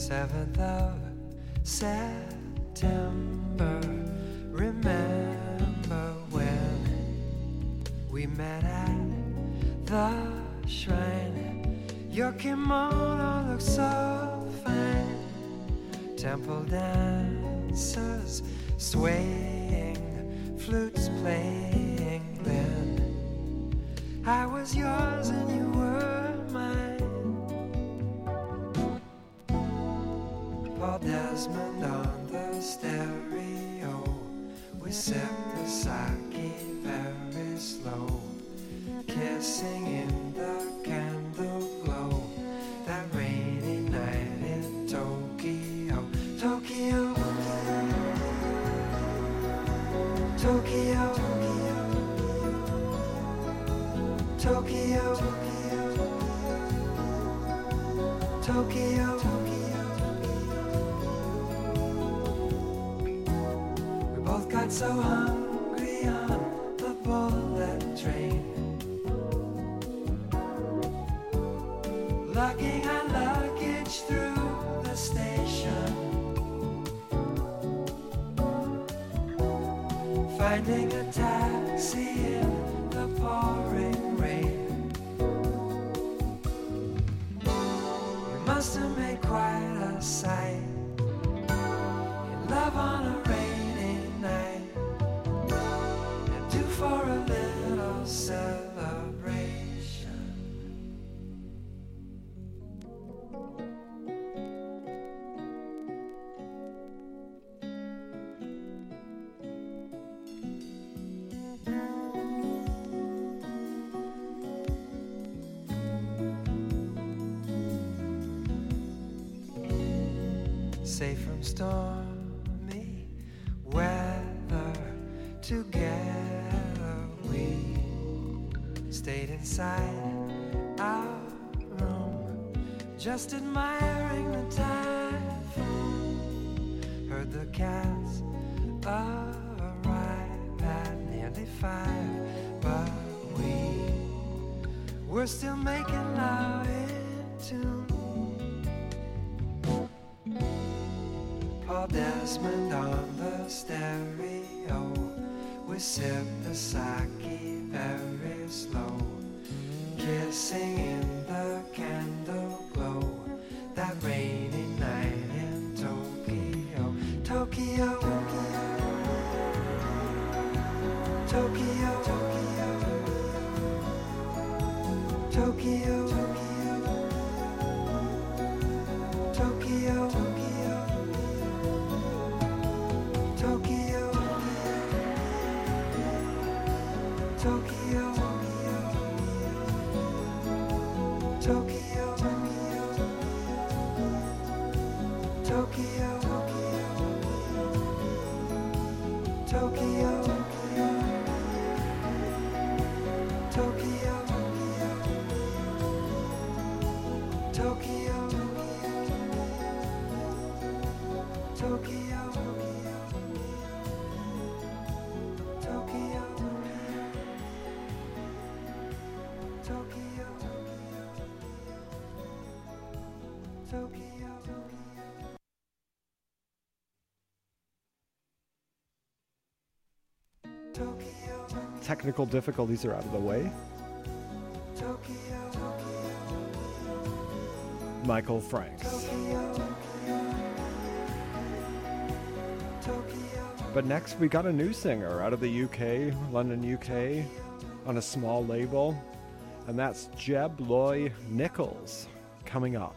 7th of September. Remember when we met at the shrine? Your kimono looks so fine. Temple dancers swaying, flutes playing then. I was yours and you were mine. Paul Desmond on the stereo. We sipped the sake very slow, kissing in the candle glow. That rainy night in Tokyo, Tokyo, Tokyo, Tokyo, Tokyo, Tokyo. We both got so hungry on the bullet train, lugging our luggage through the station, finding a taxi in the pouring rain. You must have made quite a sight in love on a rainy night, and due for a little celebration. Safe from stormy weather, together we stayed inside our room, just admiring the typhoon. Heard the cats arrive at nearly 5, but we were still making love in tune. Paul Desmond on the stereo. We sip the sake very slow, kissing in the candle glow. That rainy night in Tokyo, Tokyo, Tokyo, Tokyo, Tokyo, Tokyo, Tokyo. Tokyo, Tokyo, Tokyo, Tokyo, Tokyo, Tokyo, Tokyo, Tokyo. Technical difficulties are out of the way. Michael Franks. But next we got a new singer out of the UK, London, UK, on a small label, and that's Jeb Loy Nichols coming up.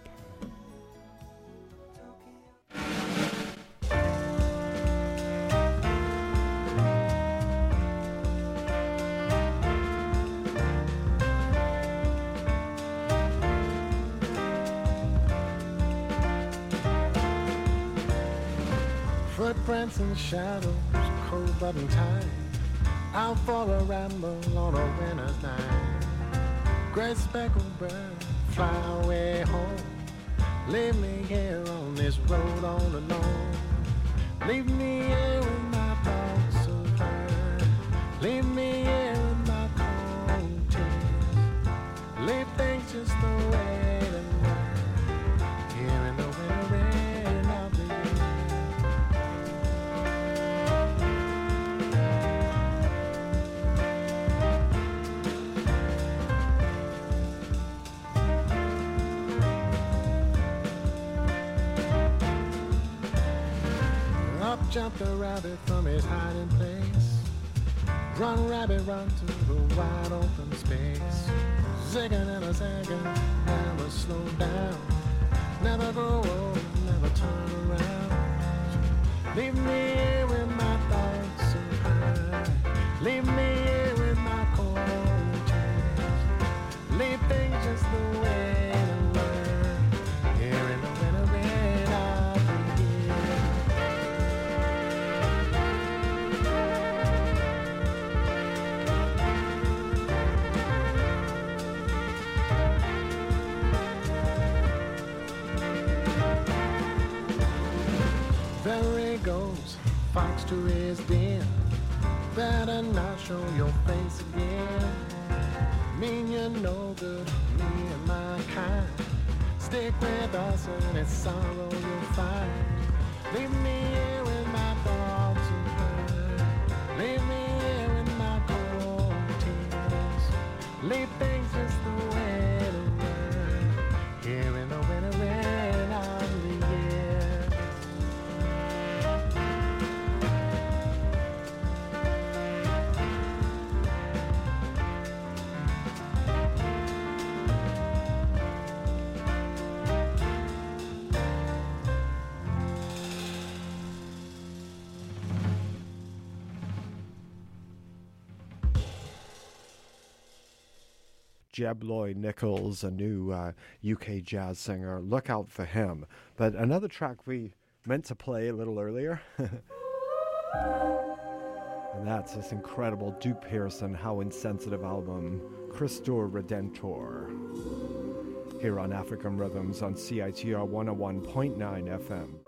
Footprints in the shadows, cold button time, out for a ramble on a winter's night. Great speckled bird, fly away home. Leave me here on this road all alone. Leave me here with my thoughts of her. Leave me here with my cold tears. Leave things just the way they were. Here in the winter rain. Jump the rabbit from his hiding place. Run, rabbit, run to the wide open space. Zigging and a zagging, never slow down. Never grow old, never turn around. Leave me here with my thoughts so high. Leave me here with my quarantine. Leave things just the way they were. Here in the winter rain, I'll be here. There he goes, fox to his den. Better not show your face again. Mean you're no good, me and my kind. Stick with us and it's sorrow you'll find. Leave me here with my thoughts and mine. Leave me here with my quarantines. Leave things just the way they were. Here in the winter rain of the year. Jeb Lloyd Nichols, a new UK jazz singer. Look out for him. But another track we meant to play a little earlier. And that's this incredible Duke Pearson, How Insensitive album, Christor Redentor. Here on African Rhythms on CITR 101.9 FM.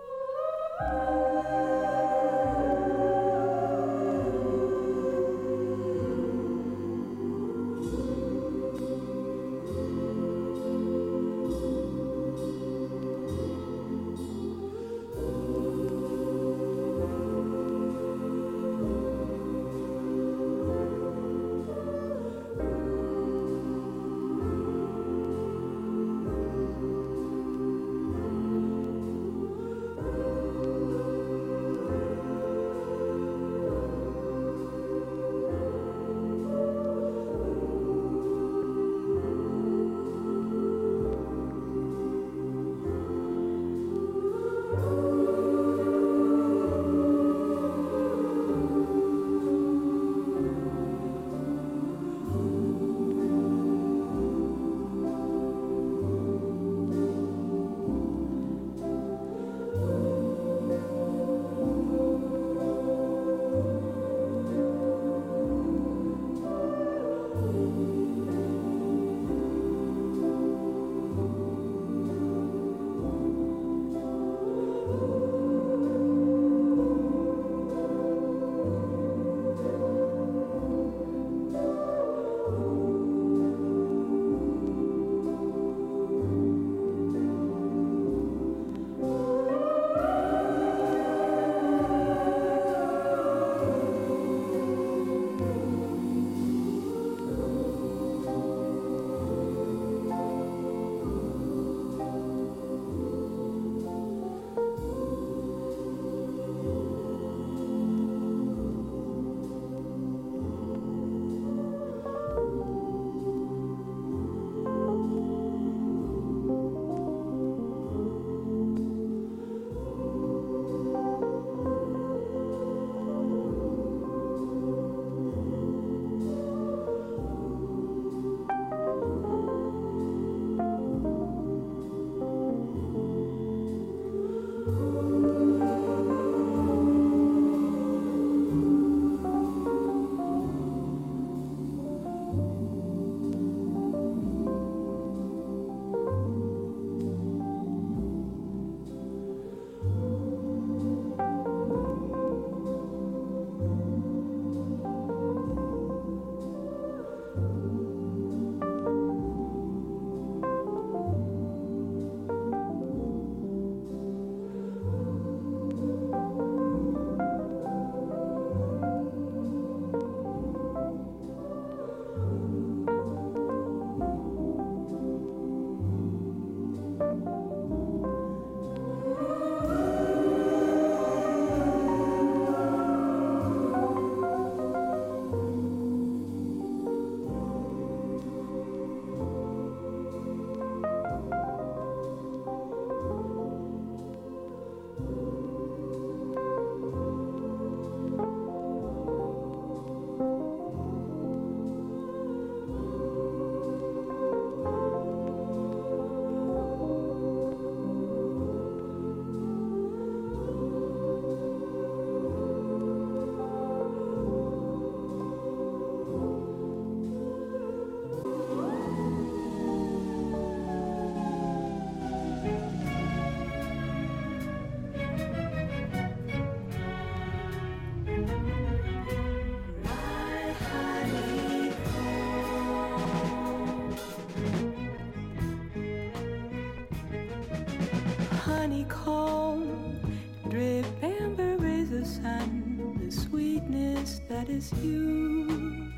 is you,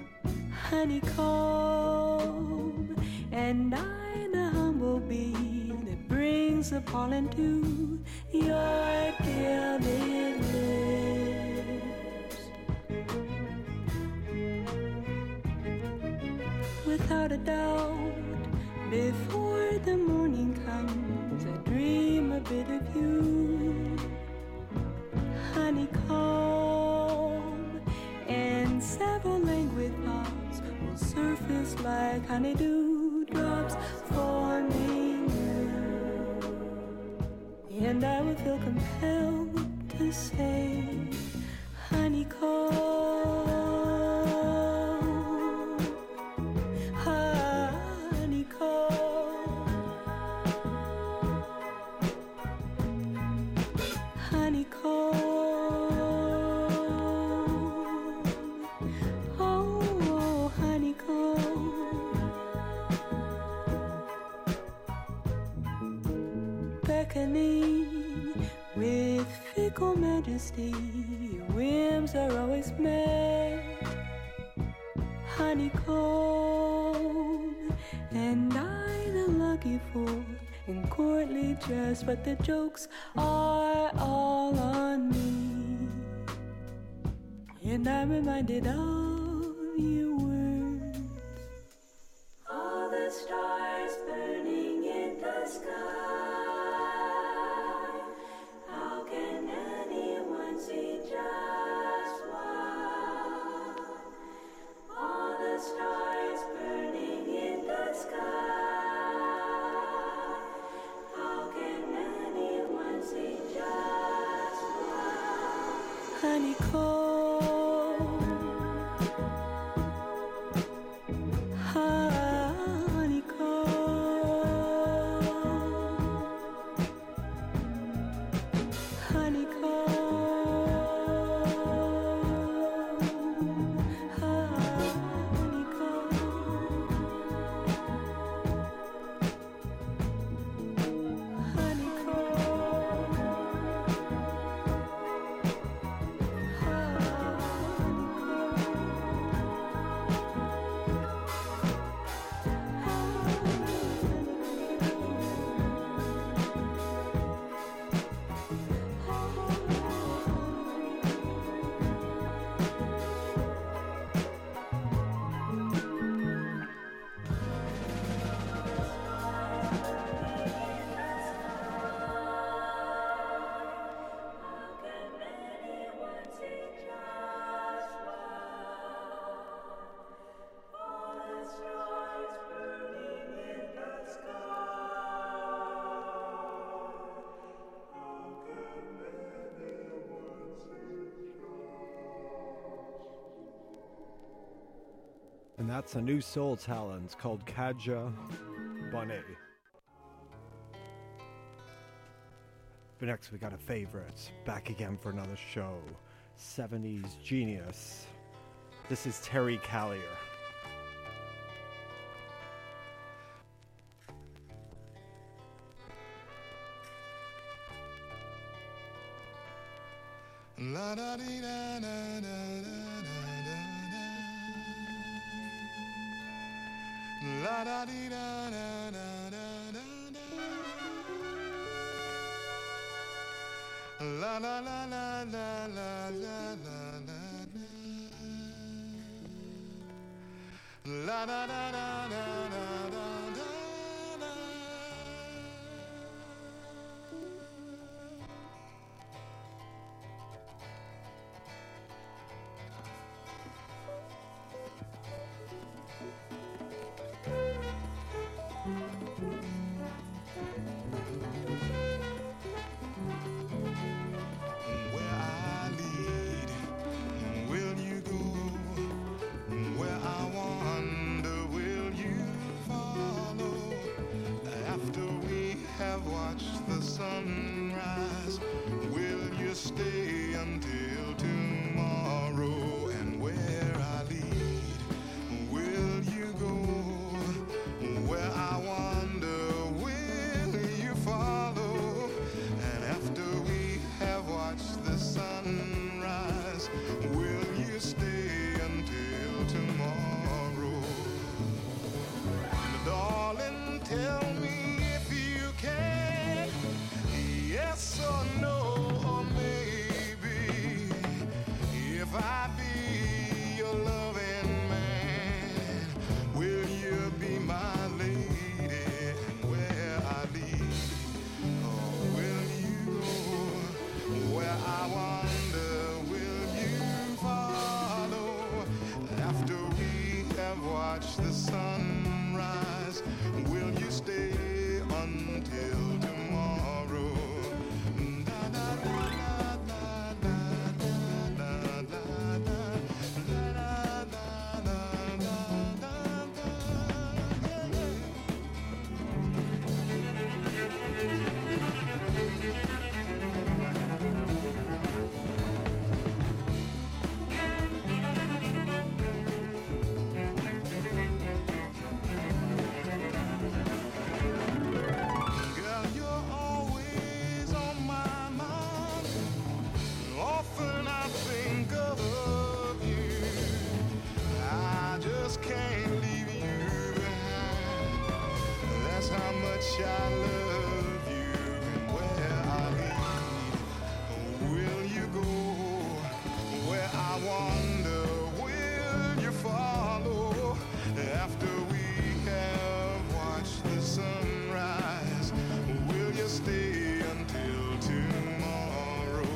honeycomb, and I the humble bee that brings the pollen to your gilded lips. Without a doubt, before the morning comes, I dream a bit of you, honeycomb, and several languid thoughts will surface like honeydew drops forming you, and I will feel compelled to say, honeycomb. With fickle majesty, your whims are always met, honeycomb, and I the lucky fool in courtly dress, but the jokes are all on me, and I'm reminded of your words. All the stars burning in the sky. Stars burning in the sky. How can anyone see just one? Honeycomb, honeycomb, honeycomb. And that's a new soul talent called Kadja Bonnet. But next we got a favorite, back again for another show, 70s Genius. This is Terry Callier. La da dee da da da da la da dee da da da da la la la la la la la la da da da da da da. Sunrise, will you stay until tomorrow? And where I lead, will you go? Where I wander, will you follow? And after we have watched the sunrise, will you stay watch the sunrise? Will you stay until tomorrow? I love you, and where I lead, will you go? Where I wander, will you follow? After we have watched the sunrise, will you stay until tomorrow?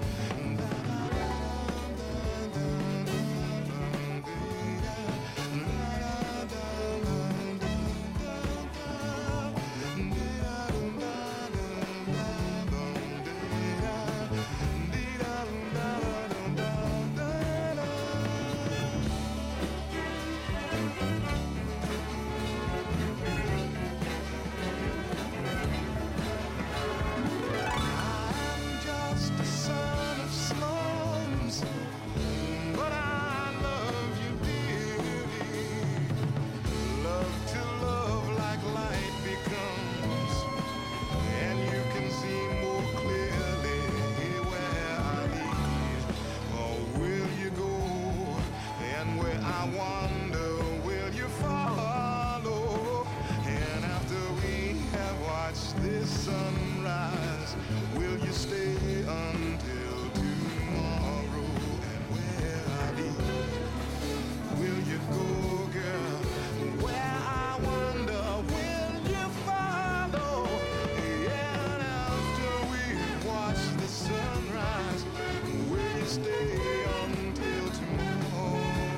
Sunrise, will you stay until tomorrow? And where I lead, will you go, girl? Where I wander, will you follow? And after we watch the sunrise, will you stay until tomorrow?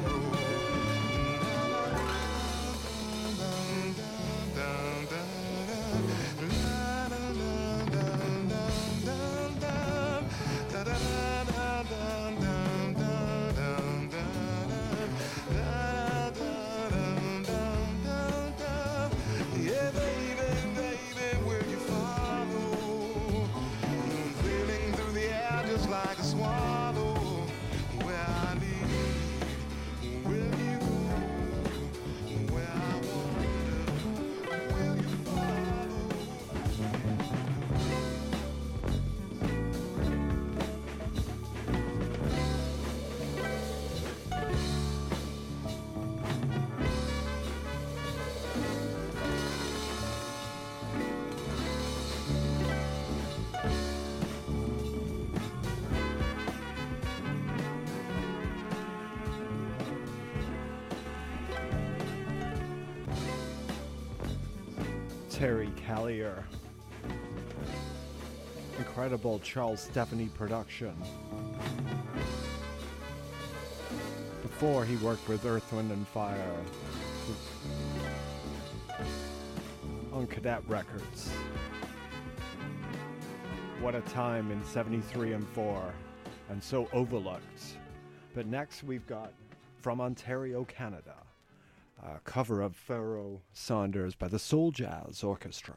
Yeah, baby, baby, will you follow? Feeling through the air just like a swallow. Where I lead, will you go? Where I wander, will you follow? Terry Callier. Incredible Charles Stephanie production. Before he worked with Earth, Wind and Fire on Cadet Records. What a time in 73 and 4, and so overlooked. But next we've got, from Ontario, Canada, a cover of Pharoah Sanders by the Soul Jazz Orchestra.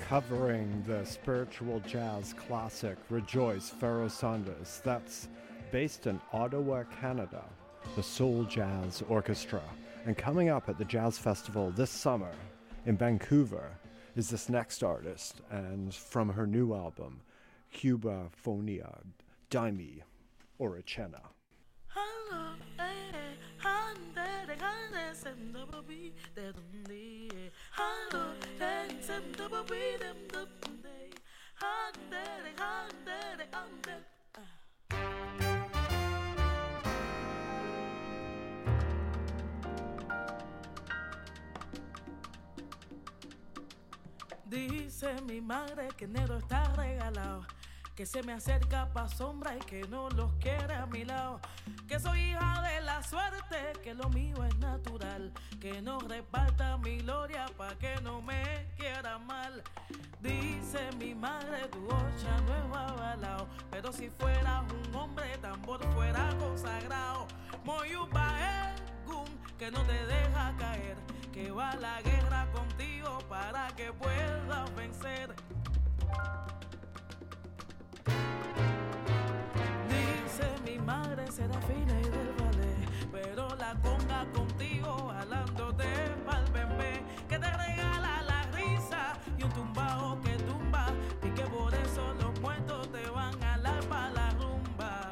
covering the spiritual jazz classic Rejoice, Pharoah Sanders. That's based in Ottawa, Canada, the Soul Jazz Orchestra. And coming up at the Jazz Festival this summer in Vancouver is this next artist, and from her new album, Cuba Phonia, Daimi Oricena. Dice mi madre que enero está regalado, que se me acerca pa' sombra y que no los quiere a mi lado, que soy hija de la suerte, que lo mío es natural, que no reparta mi gloria pa' que no me quiera mal. Dice mi madre, tu ocha no es avalao, pero si fueras un hombre tambor fuera consagrado. Moyuba Egun, que no te deja caer, que va a la guerra contigo para que puedas vencer. Dice mi madre Serafina y del ballet, pero la conga contigo jalándote pa'l bembé, que te regala la risa y un tumbao que tumba, y que por eso los muertos te van a jalar pa' la rumba.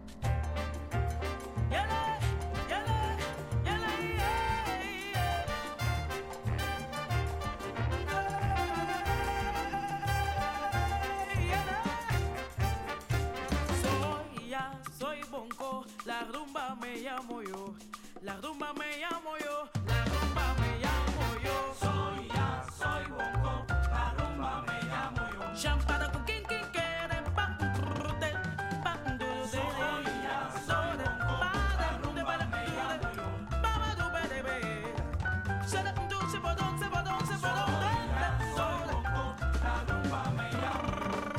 Soy bonco, la rumba me llamo yo, la rumba me llamo yo, la rumba me llamo yo. Soy bonco, la rumba me llamo yo. Champara con quien quiere, pa' rute, pa' duro. Soy bonco, la rumba me llamo yo. Baba du bebe, se la du se podón, se podón, se podón. Soy bonco, la rumba me llamo yo.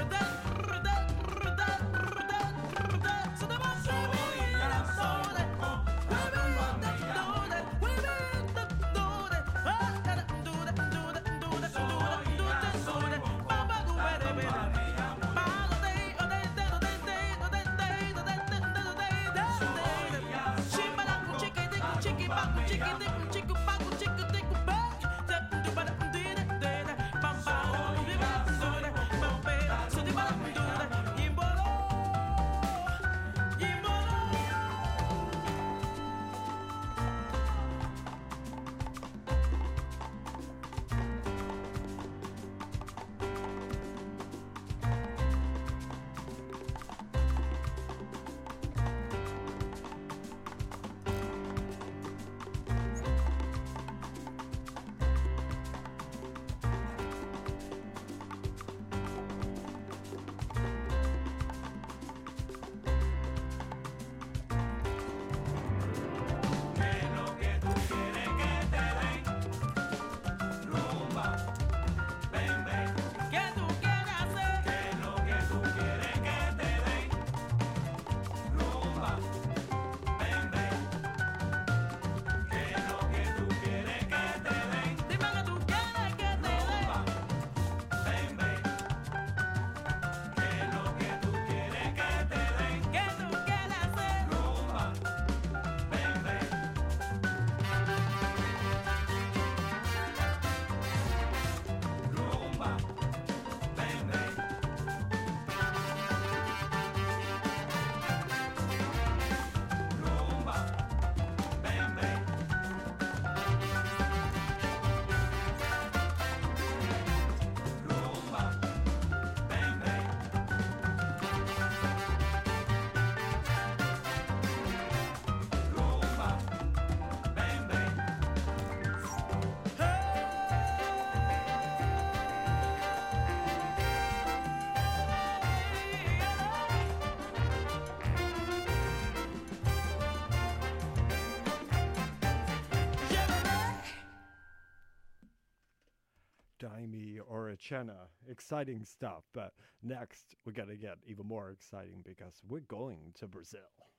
Daimi Oricena. Exciting stuff, but next we're going to get even more exciting because we're going to Brazil.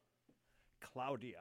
Claudia.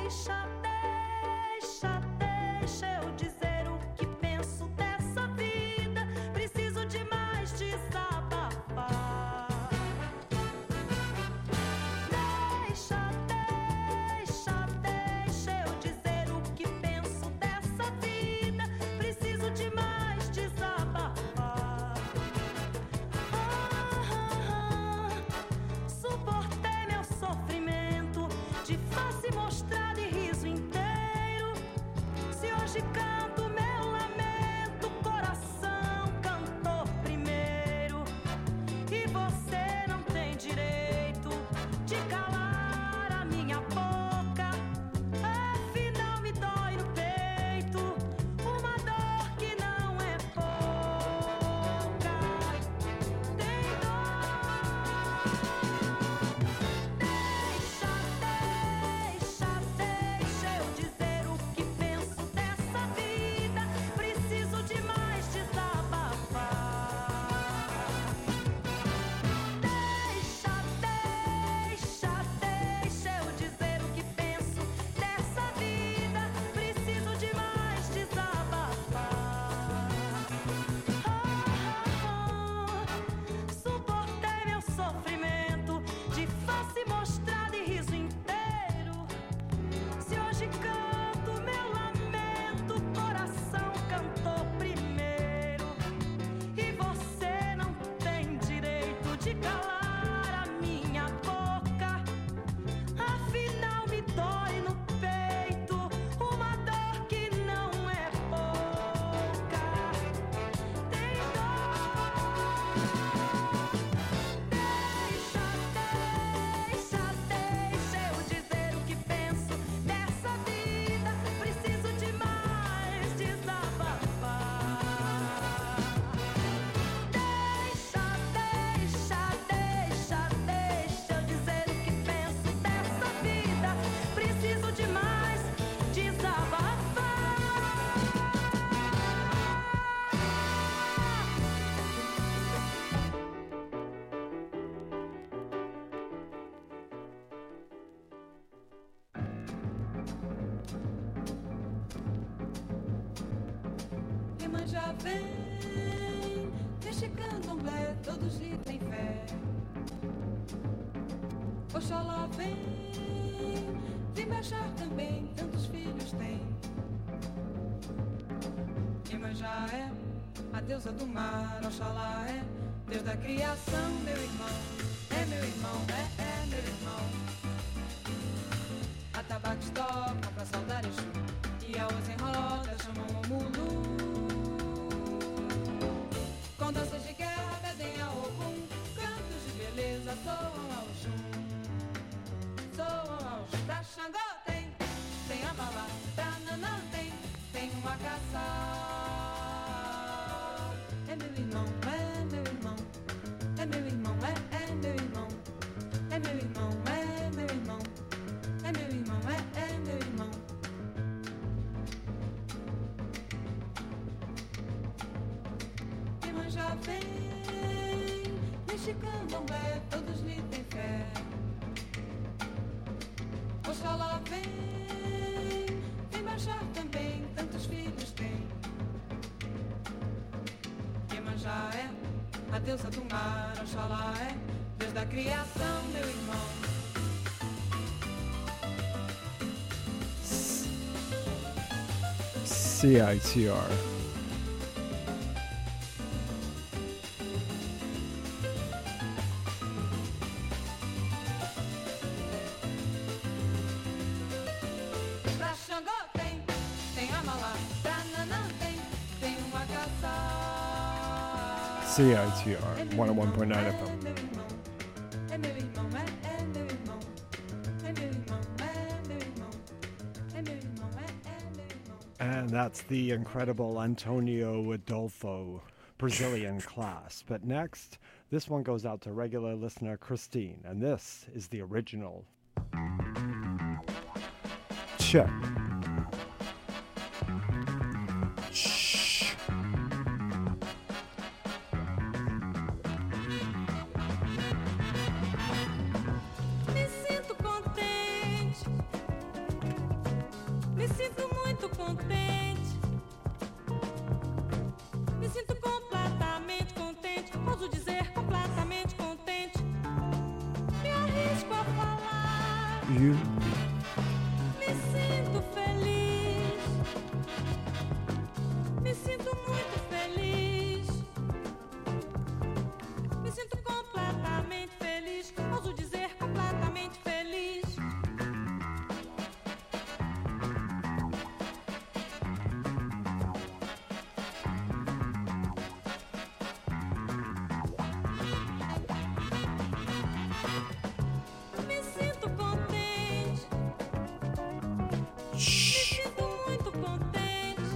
Já vem, neste candomblé todos lhe têm fé. Oxalá vem baixar também, tantos filhos tem. Iemanjá é a deusa do mar, Oxalá é Deus da criação, meu irmão, é meu irmão, é meu irmão. Atabaques tocam pra saudar Exu, e a os em roda chamam o Mulu. Com danças de guerra pedem a Ogum, cantos de beleza soam ao Xum. Soam ao Xum. Pra Xangô tem a Bala, pra Nanã tem uma caça. É meu irmão, é meu irmão, é meu irmão, é meu irmão, é meu irmão, é meu irmão, é meu irmão, é meu irmão. Iemanjá vem, neste candomblé todos lhe têm fé. Oxalá vem baixar também, tantos filhos tem. Iemanjá é a deusa do mar, Oxalá é Deus da criação, meu irmão. CITR. Pra Xangô tem a Malá, pra Nanã tem uma caça. CITR 101.9 É FM. meu irmão, é meu irmão, é meu irmão, é meu irmão, é meu irmão, é meu irmão, é meu irmão. And that's the incredible Antonio Adolfo Brazilian class. But next, this one goes out to regular listener Christine, and this is the original. Check. Shh. Me sinto contente you. Me sinto feliz, me sinto muito feliz, me sinto completamente feliz, ouso dizer completamente feliz. Me sinto contente, me sinto muito contente,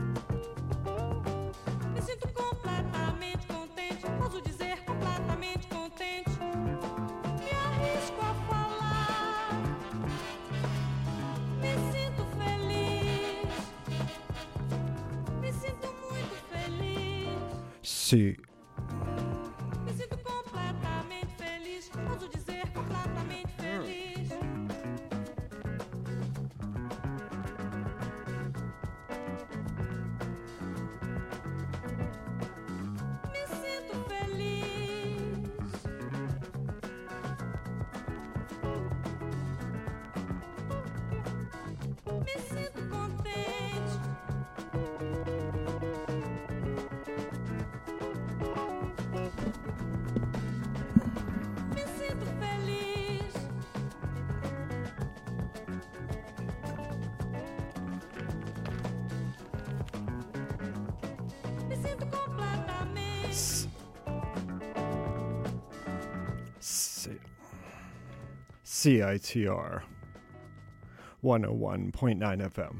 me sinto completamente contente, posso dizer completamente contente. Me arrisco a falar, me sinto feliz, me sinto muito feliz, See, me sinto completamente feliz, posso dizer completamente feliz. Me sinto feliz, me sinto contente, me sinto feliz, me sinto completamente. CITR 101.9 FM.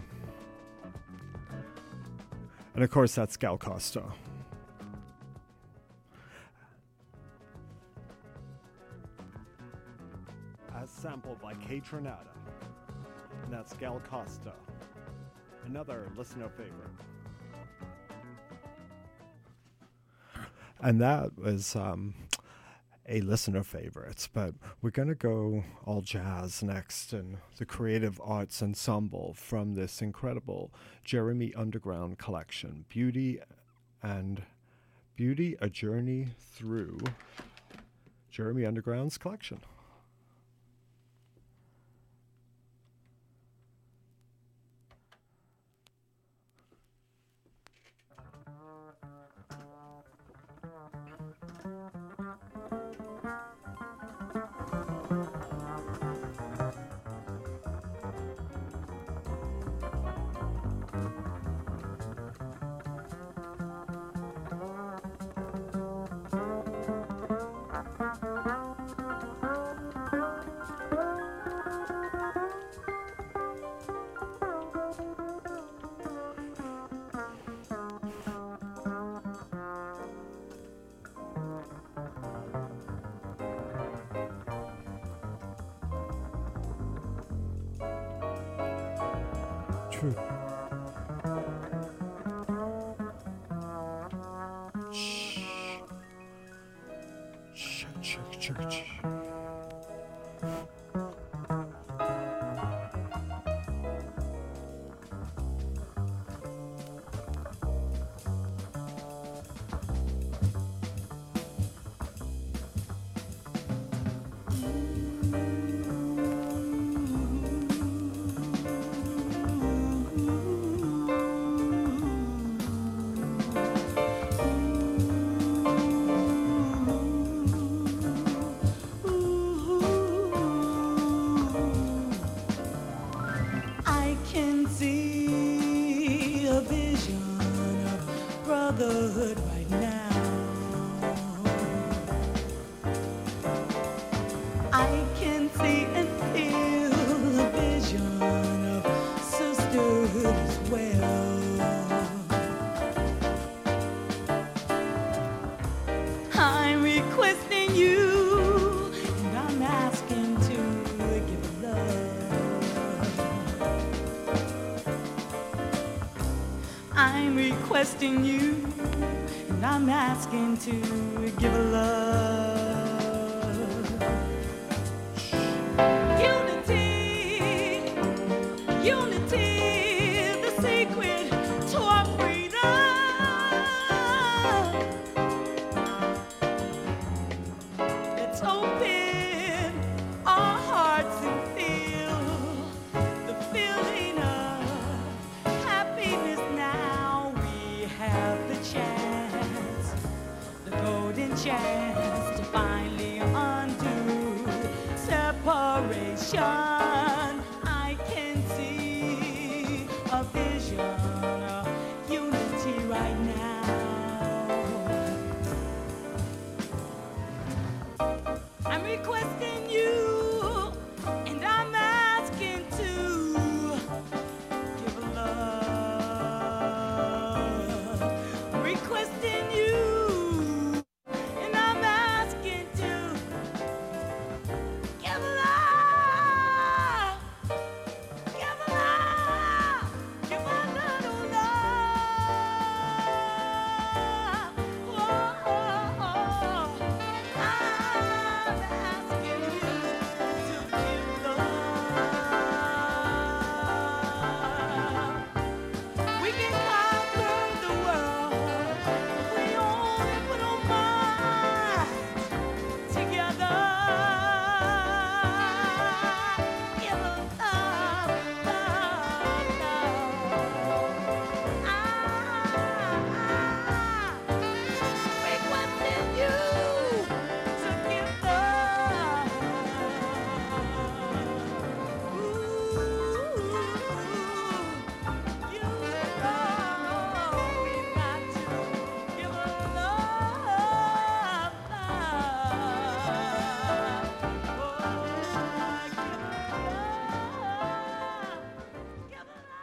And of course, that's Gal Costa. As sampled by Kay Trinata. And that's Gal Costa. Another listener favorite. And that was a listener favorite, but we're going to go all jazz next and the Creative Arts Ensemble from this incredible Jeremy Underground collection, Beauty, A Journey Through Jeremy Underground's collection. True. Church. I can see a vision of brotherhood right now. I can see and feel a vision of sisterhood as well. I'm requesting you, and I'm asking to give love. I'm requesting you, and I'm asking to give love. Unity, the secret to our freedom. Let's open our hearts and feel a vision, unity right now. I'm requesting you, and I'm asking to give love. I'm requesting you, and I'm asking to give love. Give love. Give a little love. Oh, oh, oh. I'm asking you to give love. We can conquer the world if we only put our minds together. Give love, love, love. Requesting you to give love. You know we've got to give love, love. Oh, give love, give love.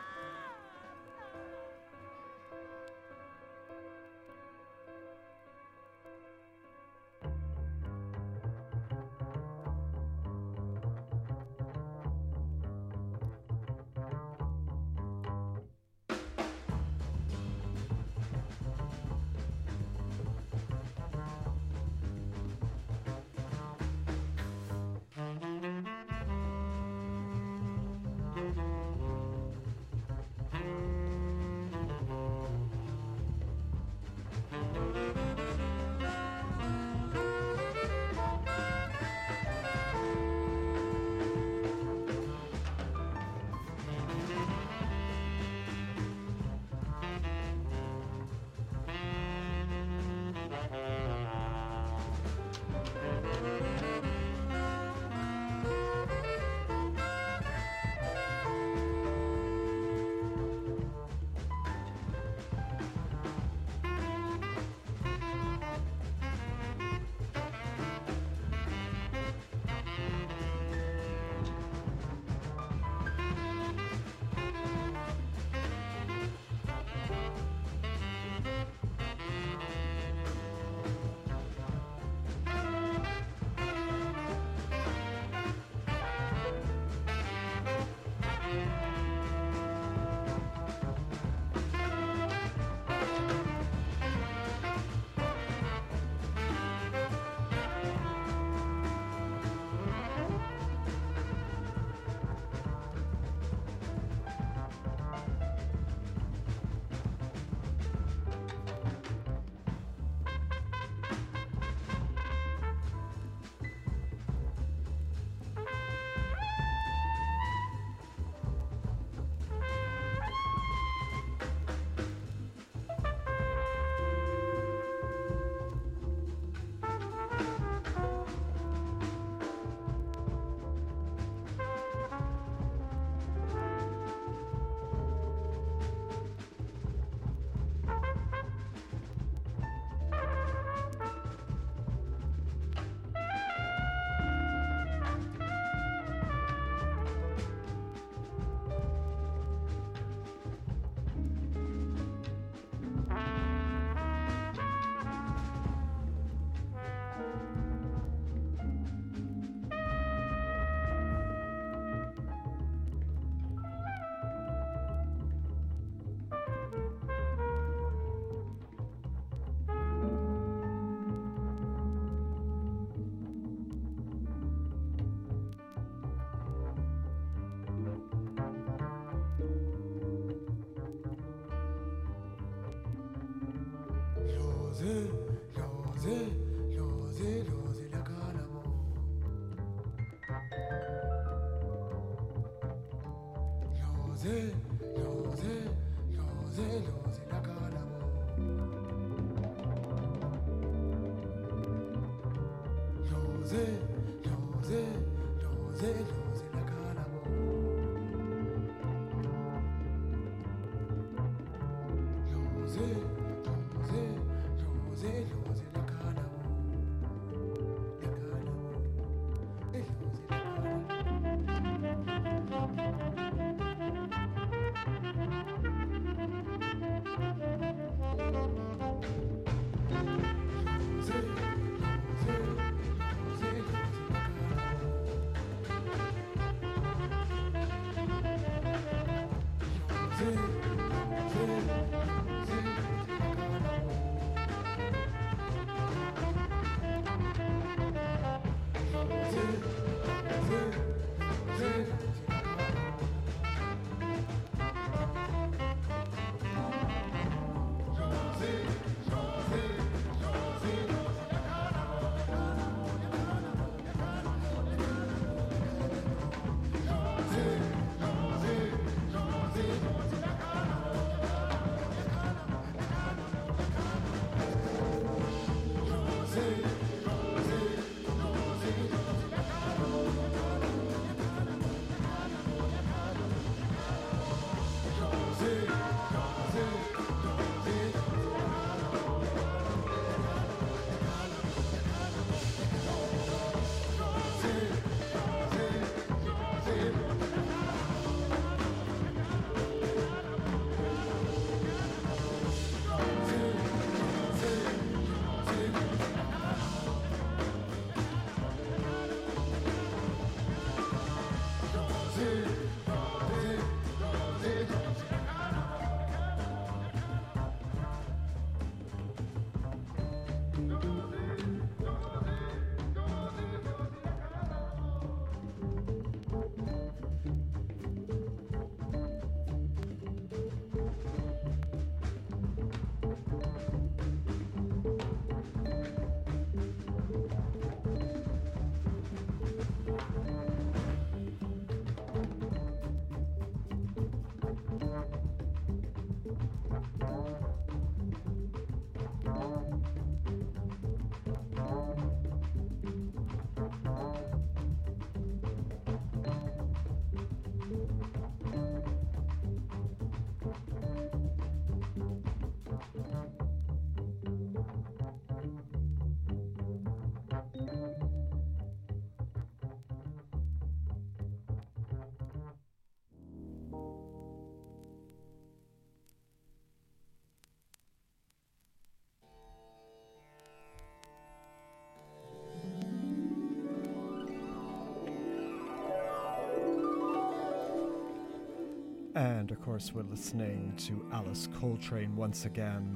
And of course, we're listening to Alice Coltrane once again,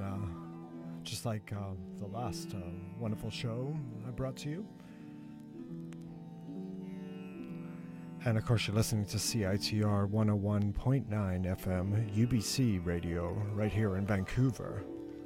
just like the last wonderful show I brought to you. And of course, you're listening to CITR 101.9 FM UBC radio right here in Vancouver.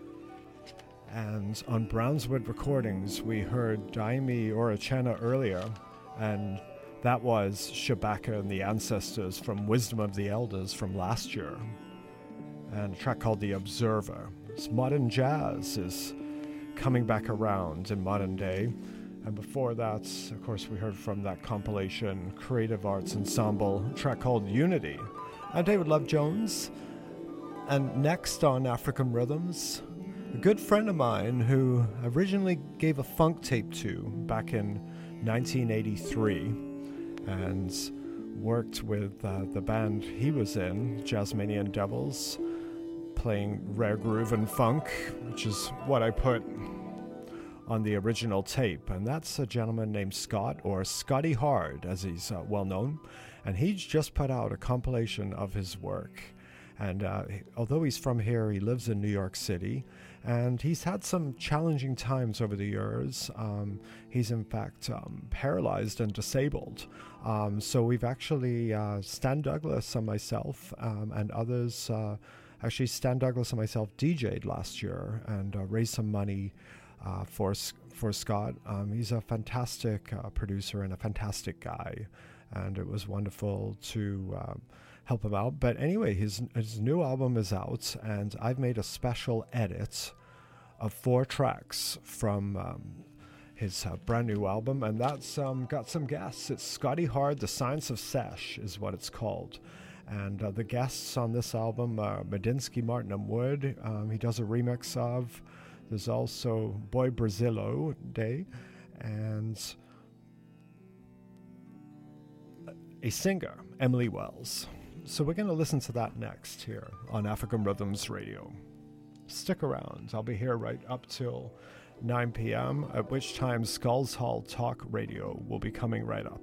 And on Brownswood Recordings, we heard Daimi Orachena earlier, and that was Shabaka and the Ancestors from Wisdom of the Elders from last year, and a track called The Observer. This modern jazz is coming back around in modern day. And before that, of course, we heard from that compilation Creative Arts Ensemble, a track called Unity. I'm David Love Jones, and next on African Rhythms, a good friend of mine who originally gave a funk tape to back in 1983 and worked with the band he was in, Jazzmanian Devils, playing rare groove and funk, which is what I put on the original tape. And that's a gentleman named Scott, or Scotty Hard, as he's well known. And he's just put out a compilation of his work. And although he's from here, he lives in New York City. And he's had some challenging times over the years. He's in fact paralyzed and disabled. So we've actually, Stan Douglas and myself and others, actually Stan Douglas and myself DJ'd last year and raised some money for Scott. He's a fantastic producer and a fantastic guy. And it was wonderful to help him out. But anyway, his new album is out, and I've made a special edit of 4 tracks from his brand new album, and that's got some guests. It's Scotty Hard, The Science of Sesh is what it's called. And the guests on this album are Medinsky, Martin and Wood. He does a remix of. There's also Boy Brazilo Day, and a singer, Emily Wells. So we're going to listen to that next here on African Rhythms Radio. Stick around. I'll be here right up till 9 p.m., at which time Skulls Hall Talk Radio will be coming right up.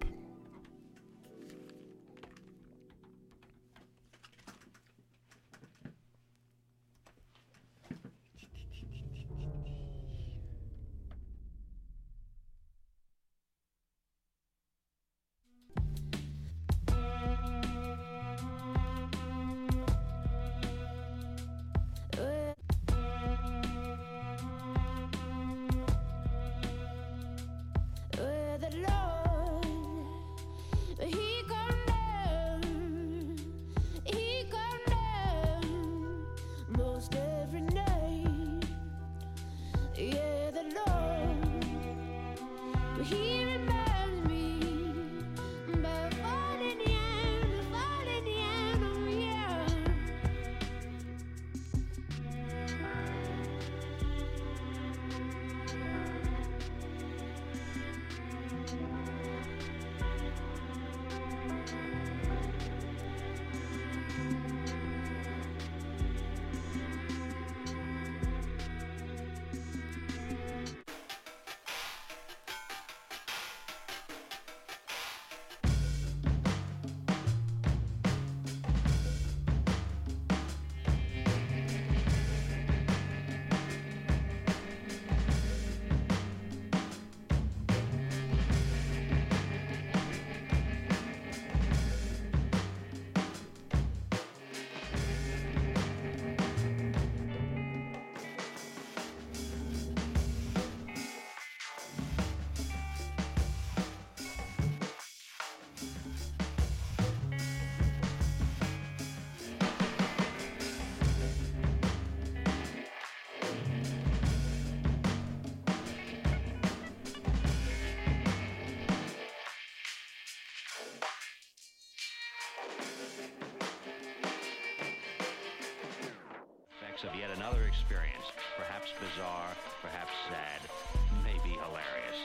flashbacks of yet another experience, perhaps bizarre, perhaps sad, maybe hilarious.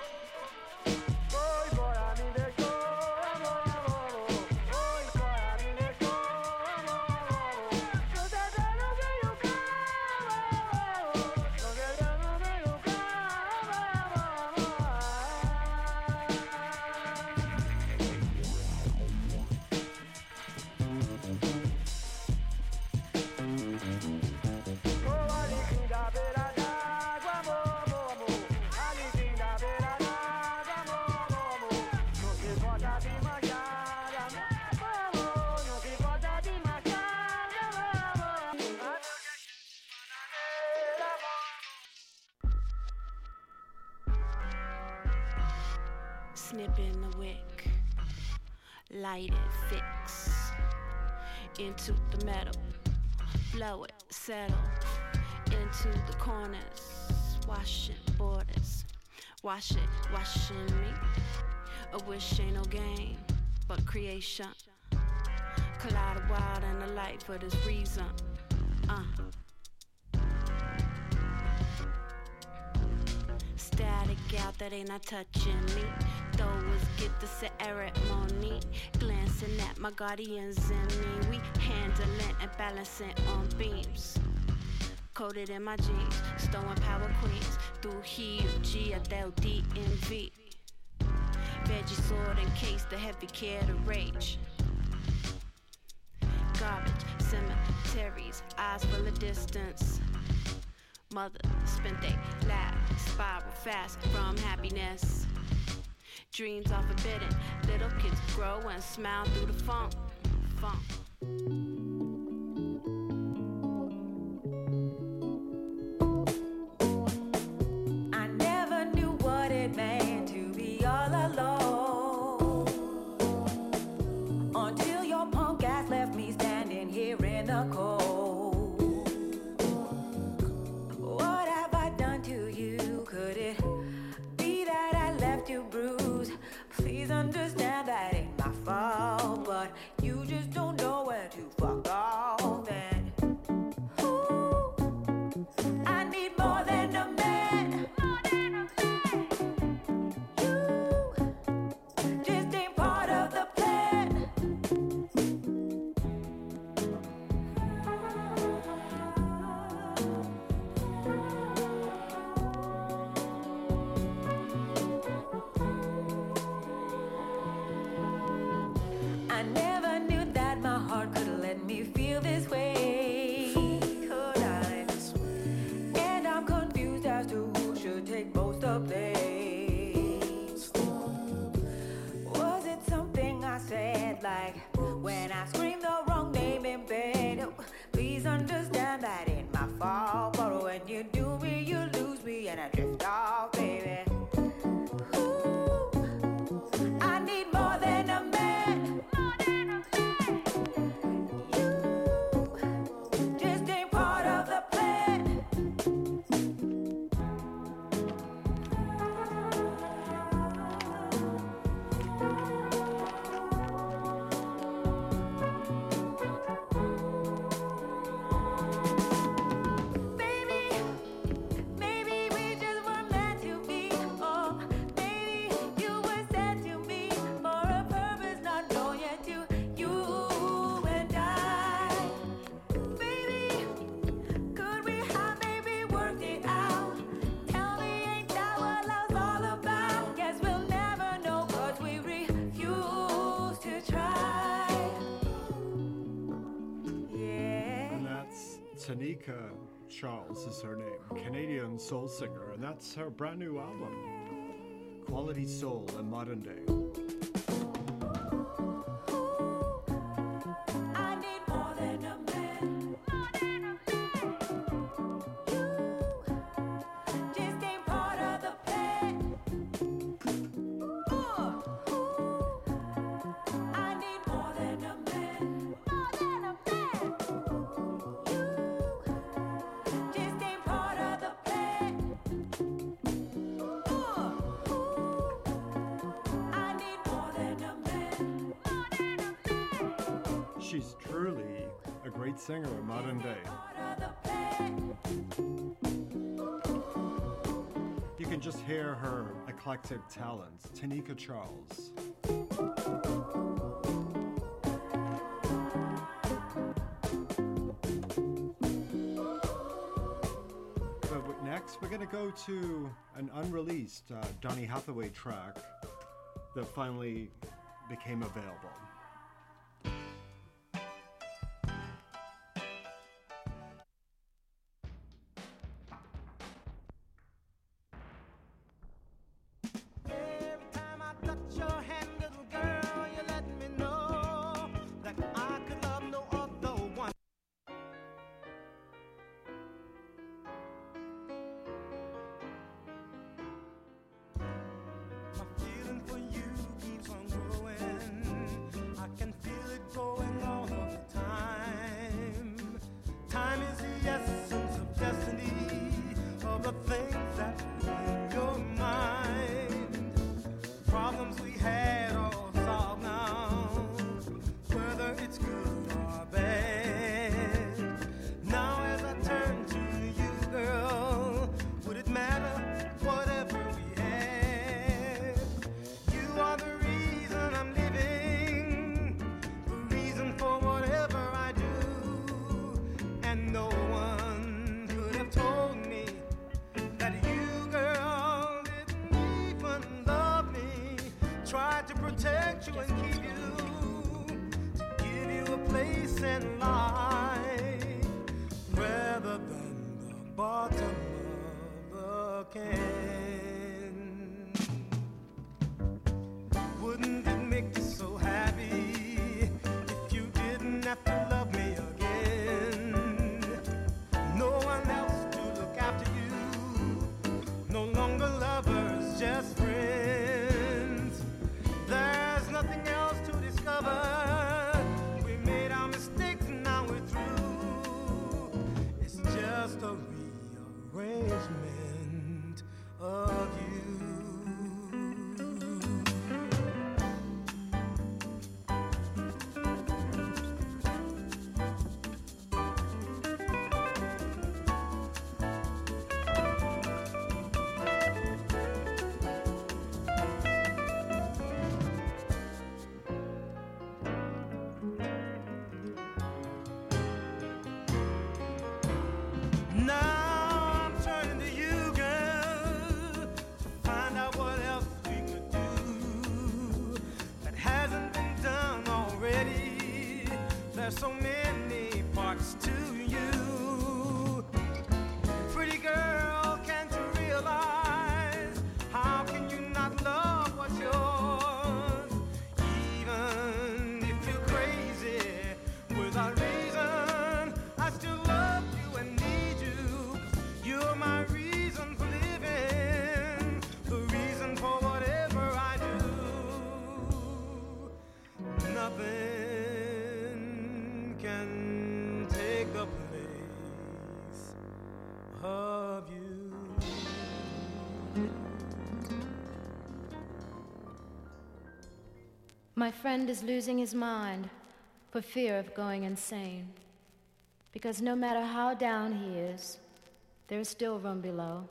Snipping the wick, light it, fix into the metal, blow it, settle into the corners, washing borders, wash it, washing me. A wish ain't no game, but creation. Collide a wild and the light for this reason. Static out that ain't not touching me. Those get the ceremony. Glancing at my guardians and me. We handling and balancing on beams. Coated in my jeans. Stowing power queens. Through G até o DMV. Veggie sword in case the heavy care to rage. Garbage, cemeteries, eyes full of distance. Mother spent they life spiral fast from happiness. Dreams are forbidden. Little kids grow and smile through the funk. I never knew what it meant to be all alone until your punk ass left me standing here in the cold. What have I done to you? Could it be that I left you bruised? Please understand that ain't my fault, but you just don't know where to fuck off. And ooh, I need more than a man. You just ain't part of the plan. I never knew that my heart could let me feel this way. Could I? And I'm confused as to who should take most of place. Was it something I said, like when I screamed the wrong name in bed? Please understand that ain't my fault, but when you do me, you lose me, and I drift off, baby. Ooh, I need more than a man. You just ain't part of the plan. Maybe we just were meant to be. Oh, maybe you were sent to me for a purpose not known yet to you and I. Baby, could we have maybe worked it out? Tell me, ain't that what love's all about? Guess we'll never know 'cause we refuse to try. Yeah. And that's Tanika Charles is her name, Canadian soul singer, and that's her brand new album, Quality Soul in Modern Day. I need more than a man. You just ain't part of the plan. I need more than a man. You just ain't part of the plan. I need more than a man. She's truly a great singer of modern day. You can just hear her eclectic talents. Tanika Charles. But next, we're going to go to an unreleased Donny Hathaway track that finally became available. So many parts to you. Pretty girl, can't you realize? How can you not love what's yours? Even if you're crazy, without reason, I still love you and need you. You're my reason for living, the reason for whatever I do. Nothing can take the place of you. My friend is losing his mind for fear of going insane. Because no matter how down he is, there is still room below.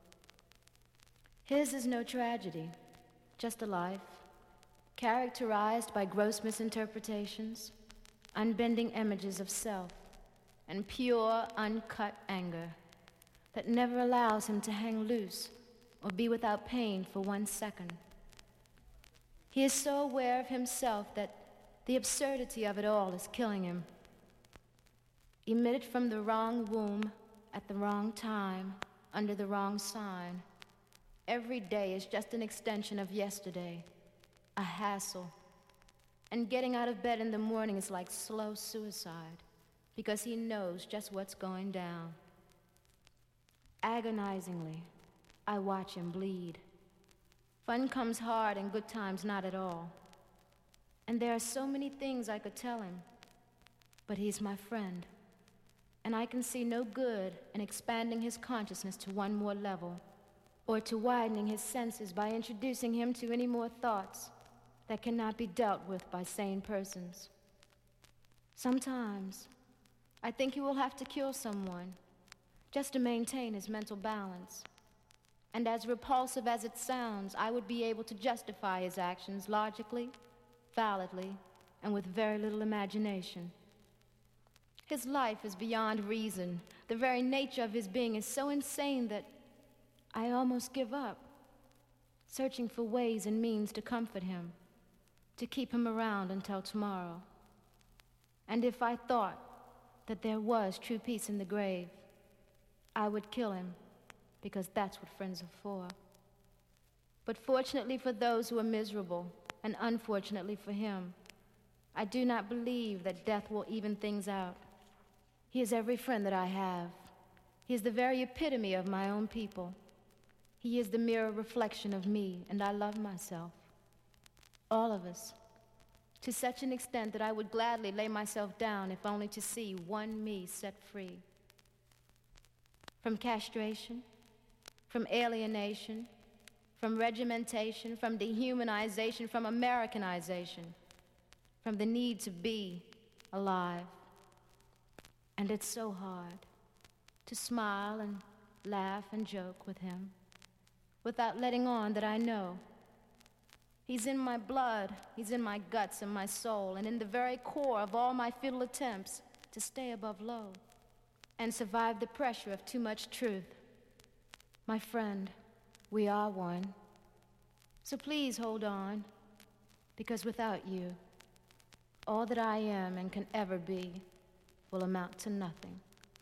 His is no tragedy, just a life characterized by gross misinterpretations, unbending images of self, and pure, uncut anger that never allows him to hang loose or be without pain for 1 second. He is so aware of himself that the absurdity of it all is killing him. Emitted from the wrong womb at the wrong time, under the wrong sign, every day is just an extension of yesterday, a hassle. And getting out of bed in the morning is like slow suicide, because he knows just what's going down. Agonizingly, I watch him bleed. Fun comes hard and good times not at all. And there are so many things I could tell him, but he's my friend, and I can see no good in expanding his consciousness to one more level, or to widening his senses by introducing him to any more thoughts that cannot be dealt with by sane persons. Sometimes I think he will have to kill someone just to maintain his mental balance. And as repulsive as it sounds, I would be able to justify his actions logically, validly, and with very little imagination. His life is beyond reason. The very nature of his being is so insane that I almost give up, searching for ways and means to comfort him, to keep him around until tomorrow. And if I thought that there was true peace in the grave, I would kill him, because that's what friends are for. But fortunately for those who are miserable, and unfortunately for him, I do not believe that death will even things out. He is every friend that I have. He is the very epitome of my own people. He is the mirror reflection of me, and I love myself. All of us. To such an extent that I would gladly lay myself down if only to see one me set free. From castration, from alienation, from regimentation, from dehumanization, from Americanization, from the need to be alive. And it's so hard to smile and laugh and joke with him without letting on that I know. He's in my blood, he's in my guts and my soul, and in the very core of all my futile attempts to stay above low and survive the pressure of too much truth. My friend, we are one. So please hold on, because without you, all that I am and can ever be will amount to nothing.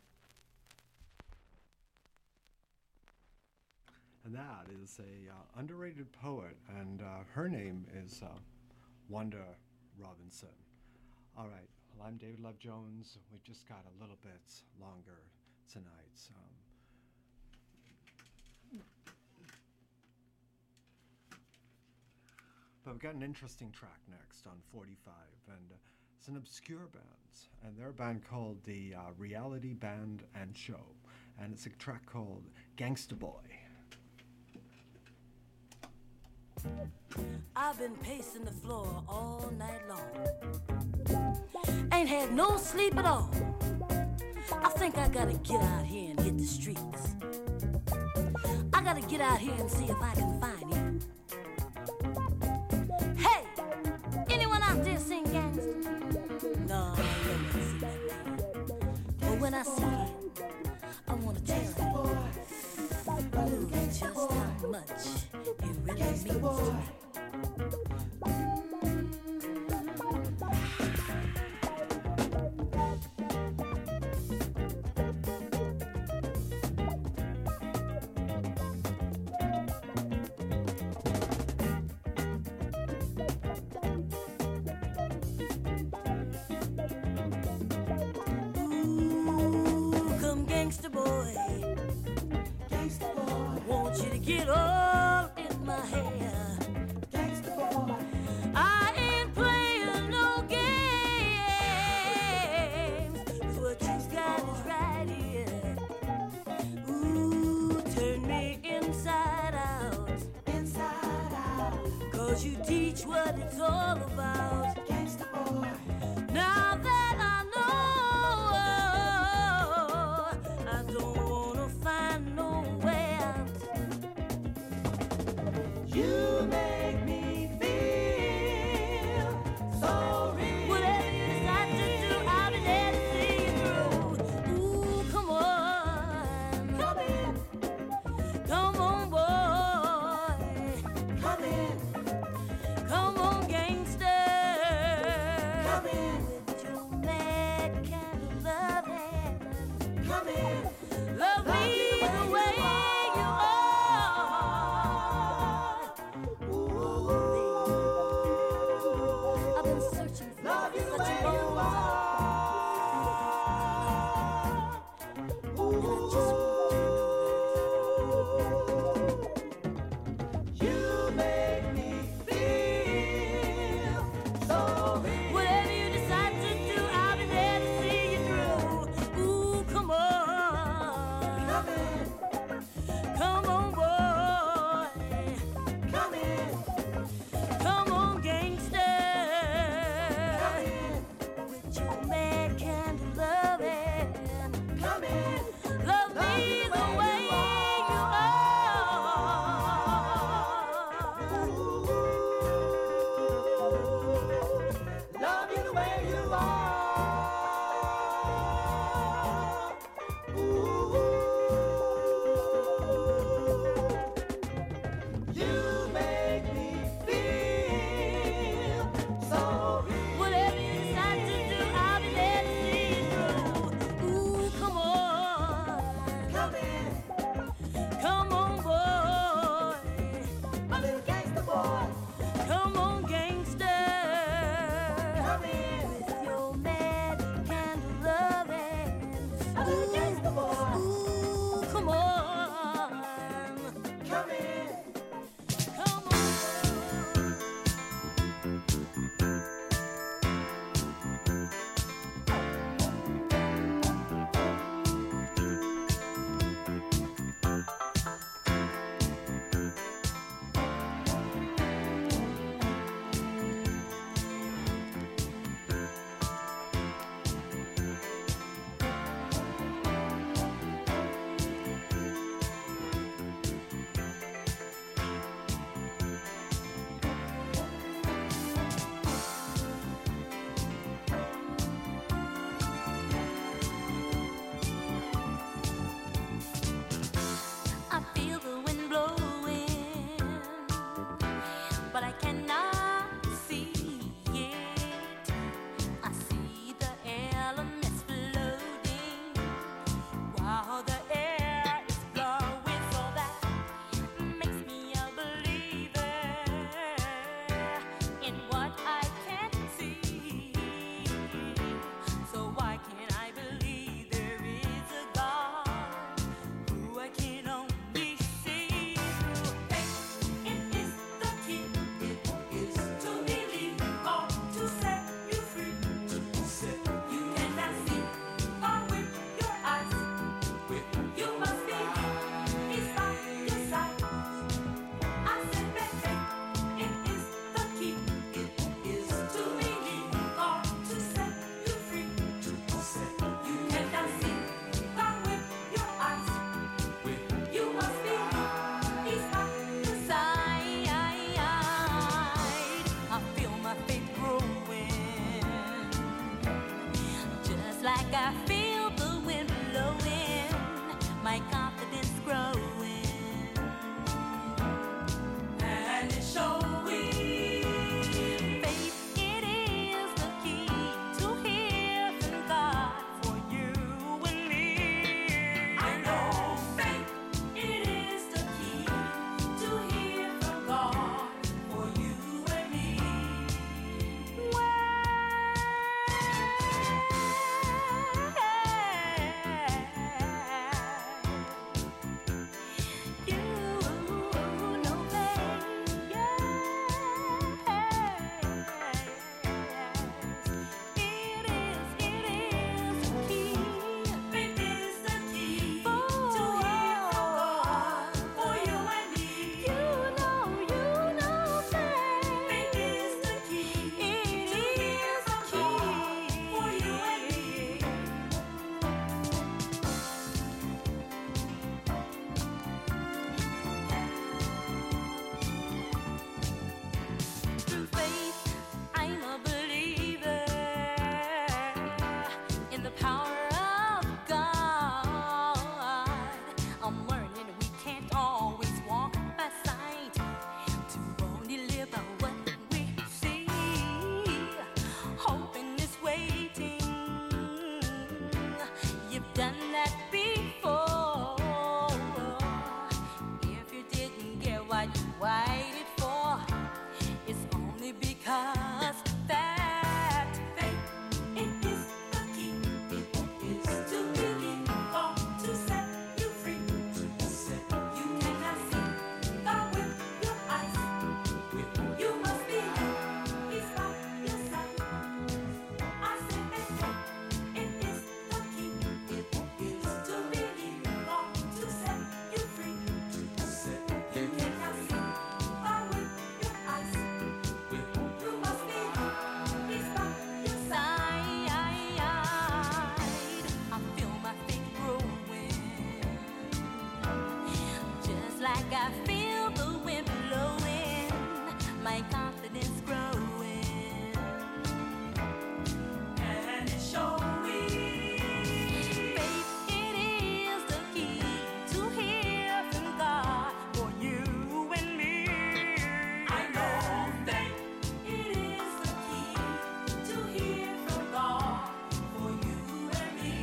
And that is a underrated poet, and her name is Wanda Robinson. All right, well, I'm David Love Jones. We've just got a little bit longer tonight. But we've got an interesting track next on 45, and it's an obscure band, and they're a band called the Reality Band and Show, and it's a track called Gangsta Boy. I've been pacing the floor all night long. Ain't had no sleep at all. I think I gotta get out here and hit the streets. I gotta get out here and see if I can find you. Hey! Anyone out there sing gangsta? No, I never see that name. But when I see it, I wanna tell you just how much it really means to me. Get all in my hair. Gangsta boy. I ain't playing no games. What you got is right here. Ooh, turn me inside out. Inside out. 'Cause you teach what it's all about. Gangsta boy. Now that I know, I don't wanna find no way out. You make me feel so real. Whatever you decide to do, I'll be there to see you through. Ooh, come on. Come in. Come on, boy. Come in. Come on, gangster. Come in. With your mad kind of loving. Come in. Love me the way you are. Whatever you decide to do, I'll be there to see you through. Ooh, come on. done that before. If you didn't get what you waited for, it's only because that faith, it is the key. It is to begin or to set you free. You cannot see God with your eyes. You must be He's by your side. I said that faith, it is the key. It is to begin or to set you free. You cannot see God with your eyes. You must be He's by your side. I feel my faith growing, just like I feel the wind blowing. My confidence growing, and it's showing. Faith, it is the key to hear from God for you and me. I know faith, it is the key to hear from God for you and me.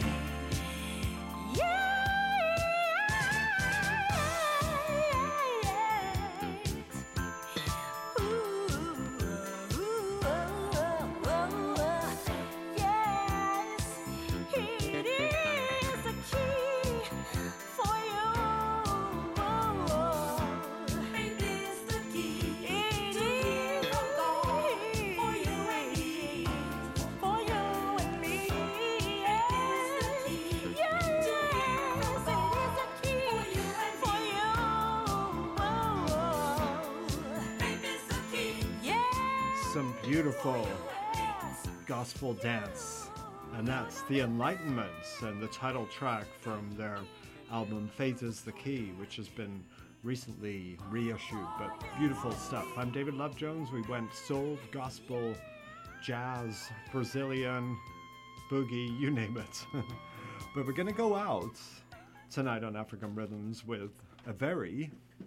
Some beautiful gospel dance, and that's The Enlightenments and the title track from their album Faith is the Key, which has been recently reissued, but beautiful stuff. I'm David Love Jones. We went soul, gospel, jazz, Brazilian, boogie, you name it. But we're gonna go out tonight on African Rhythms with a very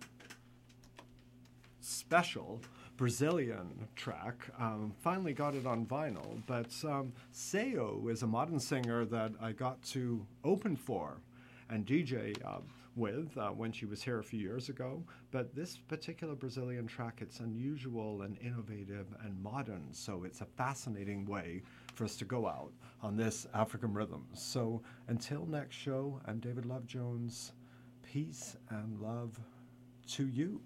special Brazilian track. Finally got it on vinyl, but Seyo is a modern singer that I got to open for and DJ with when she was here a few years ago. But this particular Brazilian track, it's unusual and innovative and modern, so it's a fascinating way for us to go out on this African Rhythms. So until next show, I'm David Love Jones. Peace and love to you.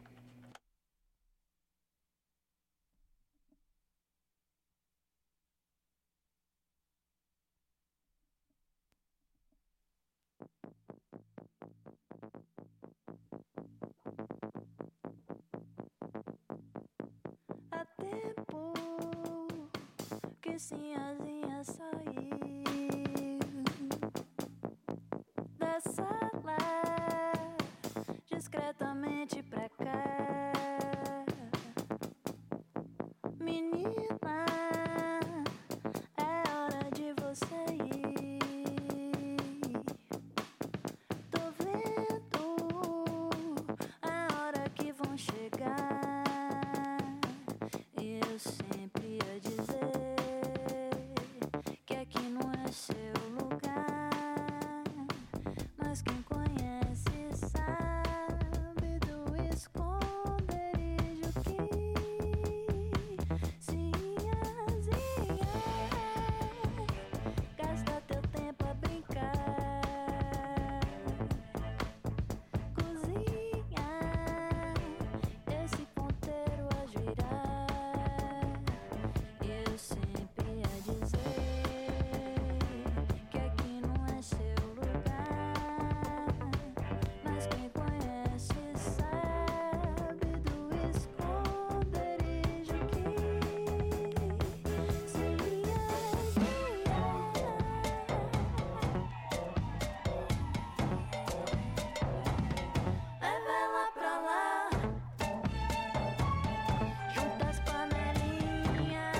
Há tempo que Sinhazinha saiu da sala discretamente pra cá. Menina, é hora de você ir. Tô vendo a hora que vão chegar. Eu sempre ia dizer que aqui não é seu lugar, mas quem conhece sabe do esconderijo que Sinhazinha gasta teu tempo a brincar, cozinha esse ponteiro a girar. Eu sempre ia dizer que aqui não é seu lugar, mas quem conhece sabe do esconderijo que Sinhazinha. Leva ela pra lá, junta as panelinhas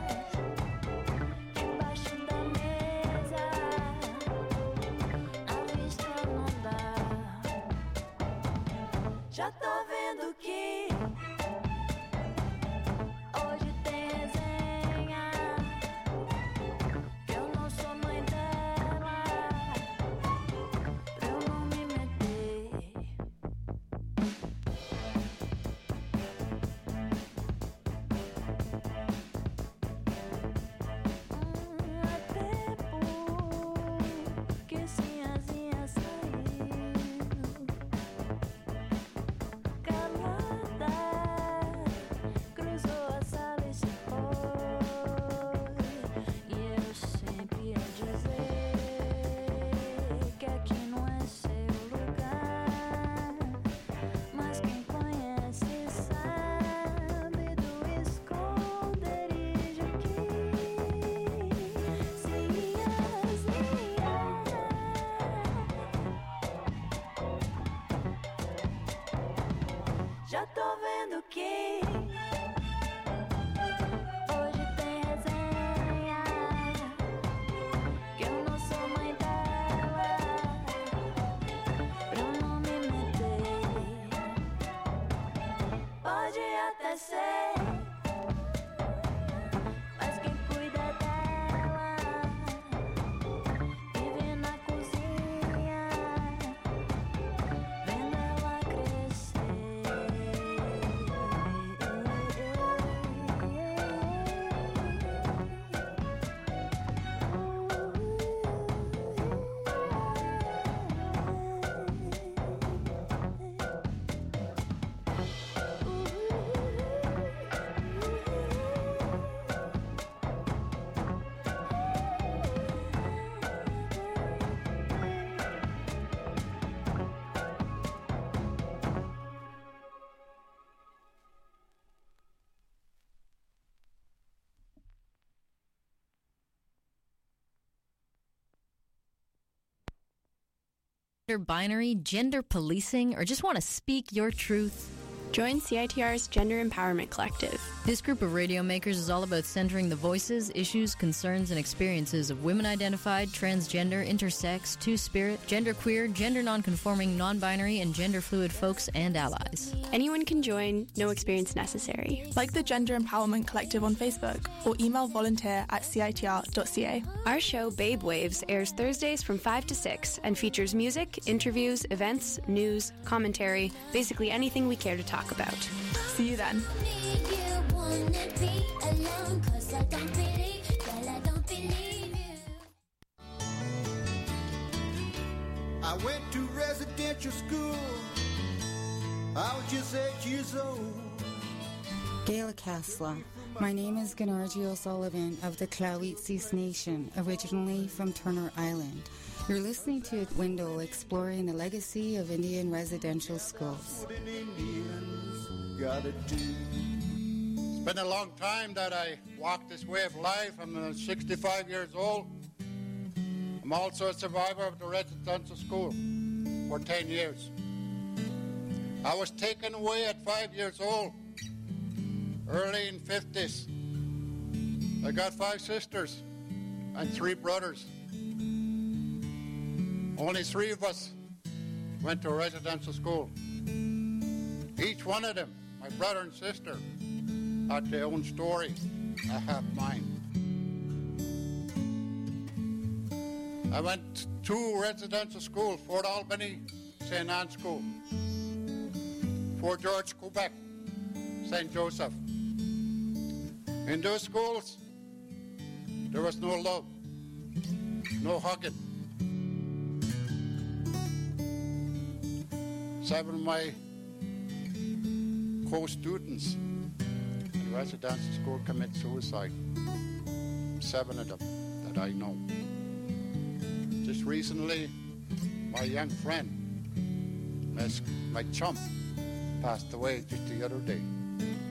debaixo da mesa, a vista não dá. Já tô vendo que hoje tem resenha, que eu não sou mãe dela. ser. Mas quem cuida dela vive na cozinha, vendo ela Binary, gender policing, or just want to speak your truth? Join CITR's Gender Empowerment Collective. This group of radio makers is all about centering the voices, issues, concerns, and experiences of women identified, transgender, intersex, two-spirit, genderqueer, gender nonconforming, non-binary, and gender fluid folks and allies. Anyone can join, no experience necessary. Like the Gender Empowerment Collective on Facebook or email volunteer@citr.ca. Our show Babe Waves airs Thursdays from 5 to 6 and features music, interviews, events, news, commentary, basically anything we care to talk about. See you then. I went to residential school. I was just 8 years old. Gail Casla. My name is Ganarji O'Sullivan of the Clawitsis Nation, originally from Turner Island. You're listening to Window, exploring the legacy of Indian residential schools. It's been a long time that I walked this way of life. I'm 65 years old. I'm also a survivor of the residential school for 10 years. I was taken away at 5 years old, early in 50s. I got 5 sisters and 3 brothers. Only 3 of us went to residential school. Each one of them, my brother and sister, had their own story. I have mine. I went to residential school, Fort Albany, St. Anne School, Fort George, Quebec, St. Joseph. In those schools, there was no love, no hugging. 7 of my co-students in residential school commit suicide. 7 of them that I know. Just recently, my young friend, my chum, passed away just the other day.